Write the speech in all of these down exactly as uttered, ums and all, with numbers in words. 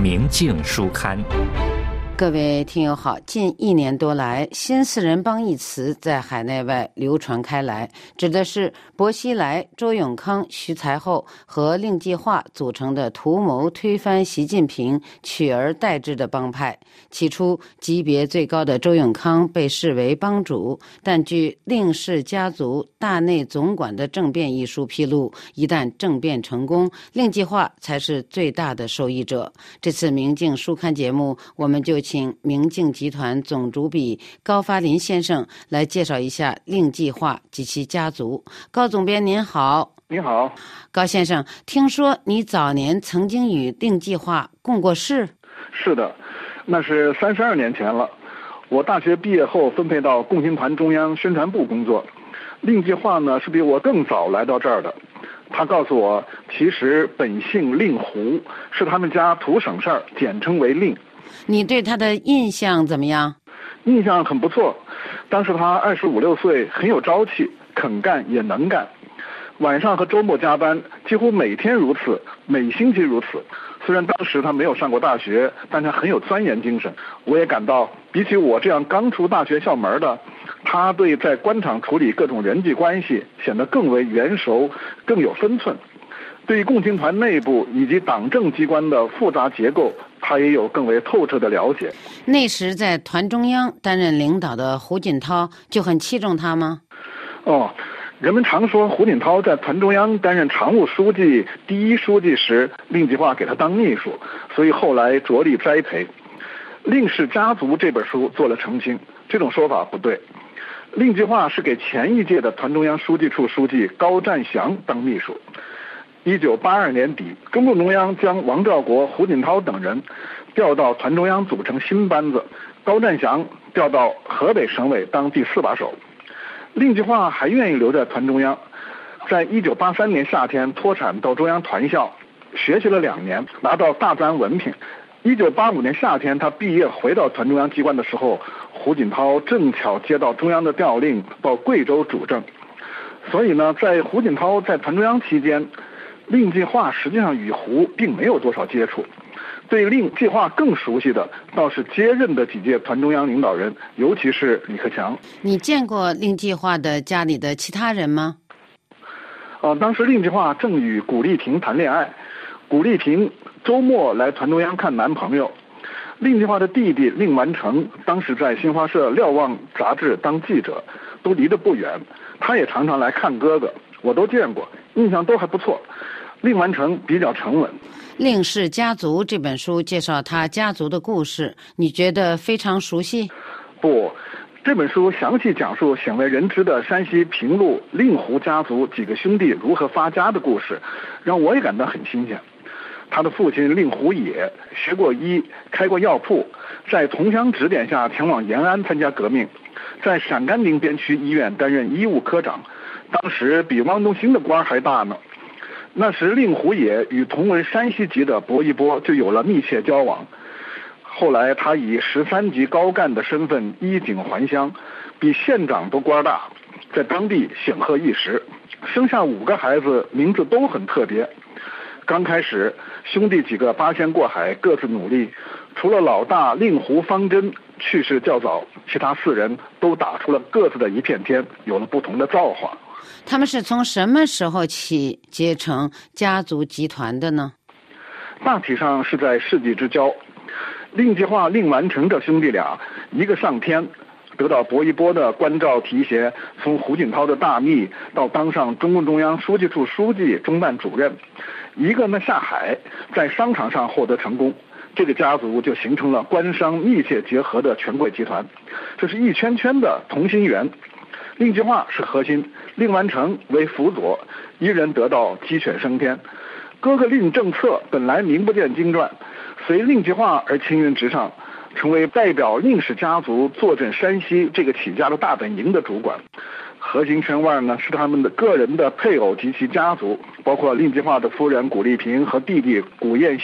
明镜书刊。 各位听友好，近一年多来，新四人帮一词在海内外流传开来，指的是薄熙来、周永康、徐才厚和令计划组成的图谋推翻习近平、取而代之的帮派。起初，级别最高的周永康被视为帮主，但据令氏家族大内总管的政变一书披露，一旦政变成功，令计划才是最大的受益者。这次明镜书刊节目，我们就请明镜集团总主笔高发林先生来介绍一下令计划及其家族。高总编您好。 您好。 高先生，听说你早年曾经与令计划共过事？ 是的，那是三十二年前了。我大学毕业后分配到共青团中央宣传部工作，令计划呢是比我更早来到这儿的。他告诉我，其实本姓令狐，是他们家图省事儿，简称为令。 你对他的印象怎么样？ 印象很不错。当时他二十五六岁，很有朝气，肯干也能干。晚上和周末加班，几乎每天如此，每星期如此。虽然当时他没有上过大学，但他很有钻研精神。我也感到，比起我这样刚出大学校门的，他对在官场处理各种人际关系显得更为圆熟，更有分寸。对于共青团内部以及党政机关的复杂结构，他也有更为透彻的了解。 那时在团中央担任领导的胡锦涛就很器重他吗？ 哦，人们常说胡锦涛在团中央担任常务书记、第一书记时，令计划给他当秘书，所以后来着力栽培。《令氏家族》这本书做了澄清，这种说法不对。令计划是给前一届的团中央书记处书记高占祥当秘书。一九八二年底，中共中央将王兆国、胡锦涛等人调到团中央组成新班子，高占祥调到河北省委当第四把手。令计划还愿意留在团中央，在一九八三年夏天脱产到中央团校学习了两年，拿到大专文凭。一九八五年夏天他毕业回到团中央机关的时候，胡锦涛正巧接到中央的调令到贵州主政。所以呢，在胡锦涛在团中央期间，令计划实际上与胡并没有多少接触。对令计划更熟悉的倒是接任的几届团中央领导人，尤其是李克强。 你见过令计划的家里的其他人吗？ 呃，当时令计划正与古丽萍谈恋爱，古丽萍周末来团中央看男朋友。令计划的弟弟令完成当时在新华社《瞭望》杂志当记者，都离得不远，他也常常来看哥哥，我都见过，印象都还不错。令完成比较沉稳。 《令氏家族》这本书介绍他家族的故事，你觉得非常熟悉？ 不，这本书详细讲述鲜为人知的山西平陆令狐家族几个兄弟如何发家的故事，让我也感到很新鲜。他的父亲令狐野学过医，开过药铺，在同乡指点下前往延安参加革命，在陕甘宁边区医院担任医务科长，当时比汪东兴的官还大呢。那时令狐野与同为山西籍的薄一波就有了密切交往。后来他以十三级高干的身份衣锦还乡，比县长都官大，在当地显赫一时，生下五个孩子，名字都很特别。刚开始兄弟几个八仙过海，各自努力，除了老大令狐方针去世较早，其他四人都打出了各自的一片天，有了不同的造化。 他们是从什么时候起结成家族集团的呢？ 大体上是在世纪之交。令计划、令完成这兄弟俩，一个上天，得到薄一波的关照提携，从胡锦涛的大秘到当上中共中央书记处书记、中办主任；一个呢下海，在商场上获得成功。这个家族就形成了官商密切结合的权贵集团，这是一圈圈的同心圆。令计划是核心，令完成为辅佐，一人得道鸡犬升天。哥哥令政策本来名不见经传，随令计划而青云直上，成为代表令氏家族坐镇山西这个起家的大本营的主管。核心圈外呢是他们的个人的配偶及其家族，包括令计划的夫人古丽萍和弟弟古彦旭，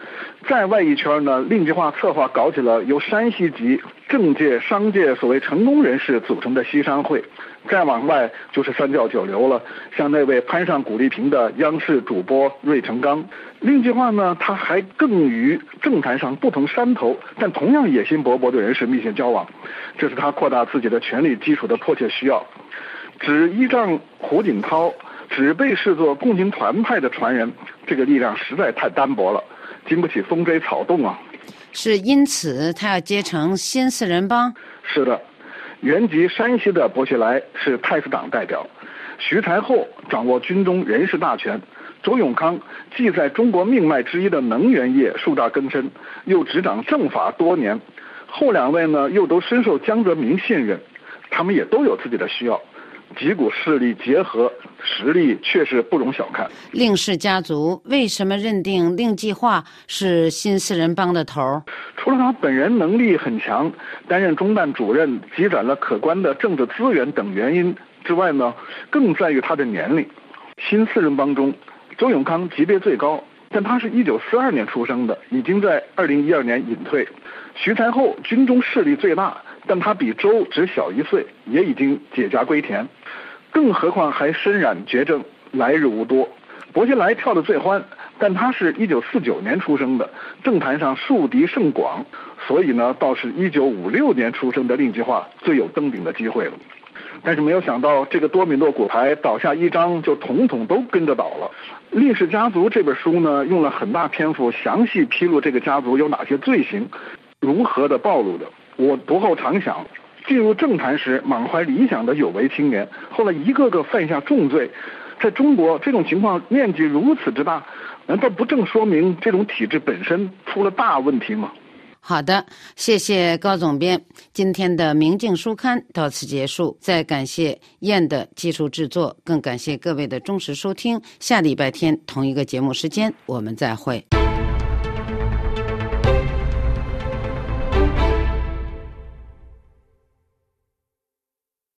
再外一圈呢，令计划策划搞起了由山西籍政界、商界所谓成功人士组成的西商会。再往外就是三教九流了，像那位攀上古丽萍的央视主播芮成钢。令计划呢，他还更与政坛上不同山头但同样野心勃勃的人士密切交往，这是他扩大自己的权力基础的迫切需要。只依仗胡锦涛，只被视作共青团派的传人，这个力量实在太单薄了，经不起风吹草动啊。 是因此他要结成新四人帮？ 是的，原籍山西的薄熙来是太子党代表，徐才厚掌握军中人事大权，周永康既在中国命脉之一的能源业树大根深，又执掌政法多年，后两位呢又都深受江泽民信任，他们也都有自己的需要，几股势力结合，实力确实不容小看。 令氏家族为什么认定令计划是新四人帮的头？ 除了他本人能力很强，担任中办主任，积攒了可观的政治资源等原因之外呢，更在于他的年龄。新四人帮中，周永康级别最高，但他是一九四二年出生的，已经在二零一二年隐退。徐才厚军中势力最大，但他比周只小一岁，也已经解甲归田，更何况还身染绝症，来日无多。薄熙来跳得最欢，但他是一九四九年出生的，政坛上树敌甚广，所以呢，倒是一九五六年出生的令计划最有登顶的机会了。但是没有想到，这个多米诺骨牌倒下一张，就统统都跟着倒了。《令氏家族》这本书呢，用了很大篇幅详细披露这个家族有哪些罪行，如何的暴露的。我读后常想，进入政坛时满怀理想的有为青年，后来一个个犯下重罪，在中国这种情况面积如此之大，难道不正说明这种体制本身出了大问题吗？ 好的，谢谢高总编。今天的明镜书刊到此结束，再感谢燕的技术制作，更感谢各位的忠实收听。下礼拜天同一个节目时间我们再会。